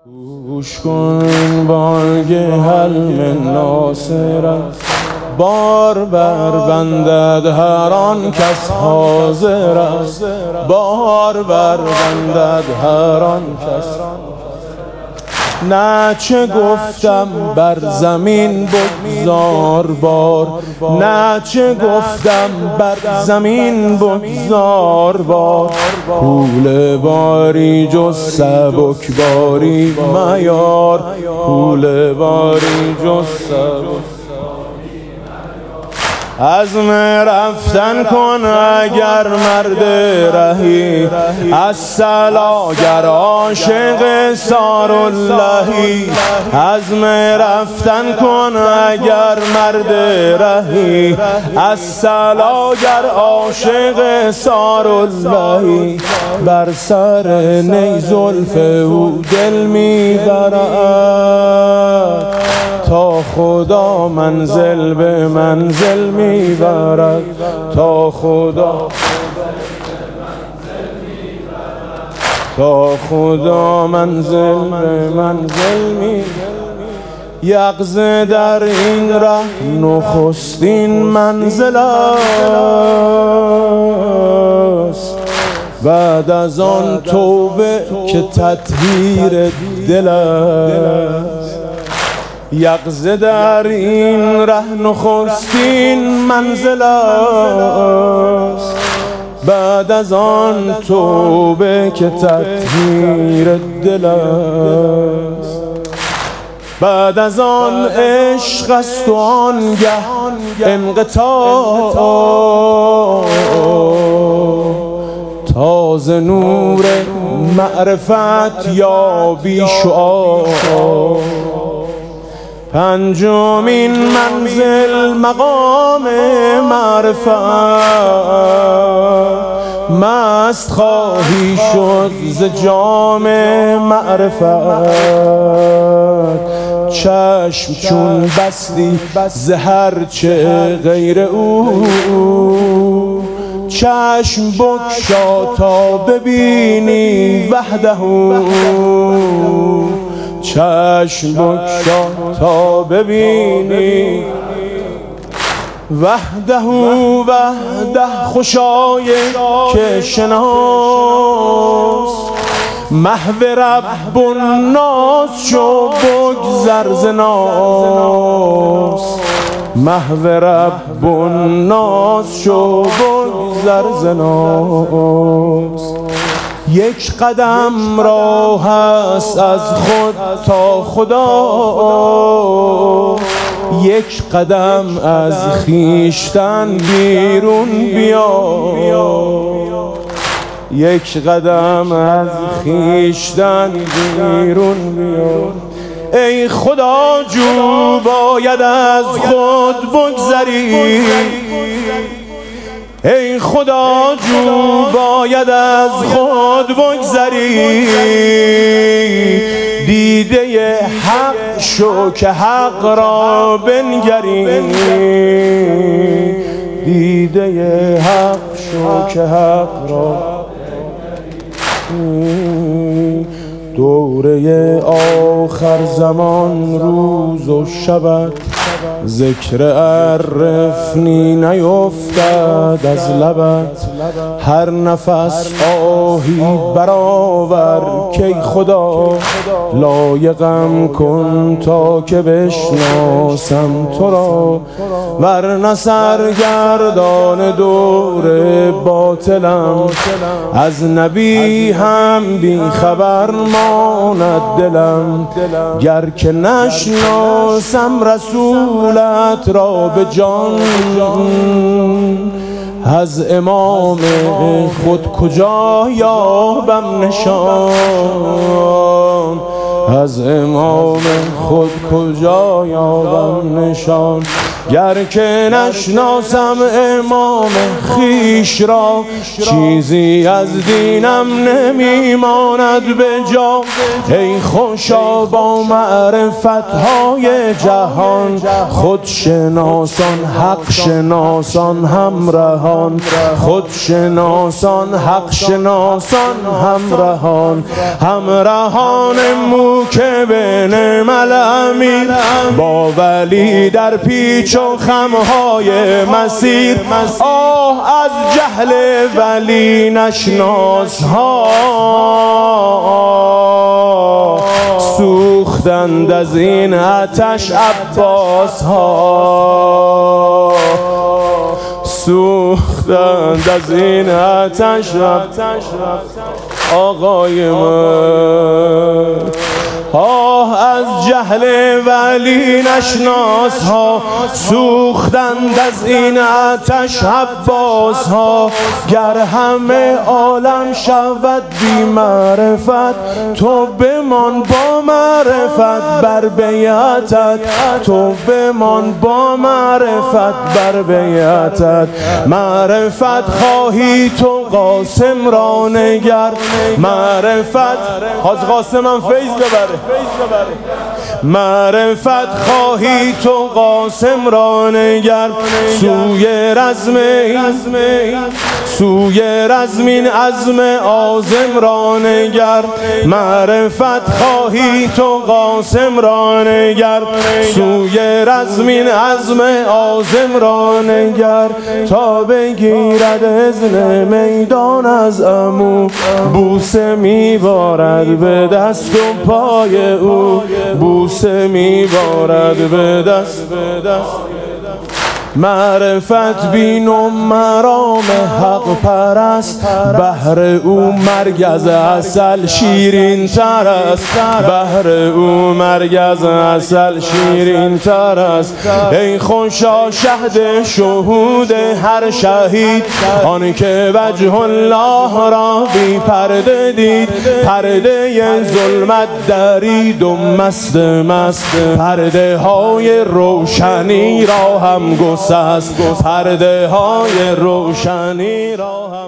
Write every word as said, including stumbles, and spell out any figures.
گوش کن بانگ حلم ناصر است، بار بر بندد هر آن کس حاضر است، بار بر بندد هر آن کس. نه چه گفتم بر زمین بگذار بار، نه چه گفتم بر زمین بگذار بار، حول باری جز سبک باری میار، حول باری جز سبک. عزم رفتن کن اگر مرد رهی، الصلا گر عاشق ساراللهی. عزم رفتن کن اگر مرد رهی، الصلا گر عاشق ساراللهی. بر سر نی زلف او دل میبرد، تا خدا منزل به منزل میبرد، تا خدا تا خدا منزل به منزل میبرد. یغزه در این ره نخستین منزل است، بعد از آن توبه که تطهیر دل است. یغزه در این ره نخستین منزل است، بعد از آن توبه که تطهیر دل است. بعد از آن عشق است و آنگه انقطاع، تازه نور معرفت یابی شعاع. پنجمین منزل مقام معرفت، مست خواهی شد ز جام معرفت. چشم چون بستی ز هر چه غیر او، چشم بگشا تا ببینی وحده. چشم بگشا تا ببینی وحده. وحده خوشای که شناس، محو رب الناس شو بگذر ز ناس، محو رب الناس شو بگذر ز ناس. یک قدم راه است از خود تا خدا، یک قدم از خویشتن بیرون بیا، یک قدم از خویشتن بیرون بیا. ای خدا جو باید از خود بگذری، ای خدا جو باید از خود بگذری. دیده حق شو که حق را بنگری، دیده حق شو که حق را بنگری. دوره آخر زمان روز و شبت، ذکر عرفنی نیفتد از لبت. هر نفس آهی برآور کی خدا، لایقم کن تا که بشناسم تو را. ورنه سرگردان دور باطلم، از نبی هم بی خبر ماند دلم. گر که نشناسم رسولت را به جان، از امام خود کجا یابم نشان، از امام خود کجا یابم نشان. گر که نشناسم امام خیش را، چیزی از دینم نمیماند به جا. ای خوشا با معرفت های جهان، خودشناسان حق شناسان همراهان، خودشناسان حق شناسان همراهان، همراهان موکبین ملامین، با ولی در پیچ و خمهای مسیر. آه از جهل ولی نشناس ها، سوختند از این آتش عباس ها، سوختند از این آتش آقای من. آه از جهل ولی نشناس ها، سوختند از این آتش عباس ها. گر همه عالم شود بی معرفت، تو بمان با معرفت بر بیعتت، تو بمان با معرفت بر بیعتت. معرفت خواهی تو قاسم را نگر، معرفت حاج قاسم هم فیض ببره. معرفت خواهی تو قاسم را نگر، سوی رزم سوی رزمین عزم عازم را نگر. معرفت خواهی تو قاسم را نگر، سوی رزمین عزم عازم را نگر. تا بگیرد اذن میدان از عمو، بوسه میبارد به دست و پای او، بوسه میبارد به دست به دست. معرفت بین و مرام حق پرست، بهر او مرگ از عسل شیرین تر است، بهر او مرگ از عسل شیرین تر است. ای خوشا شهد شهود هر شهید، آن که وجه الله را بی پرده دید. پرده ظلمت درید و مست مست، پرده های روشنی را هم گسست، پرده های روشنی را هم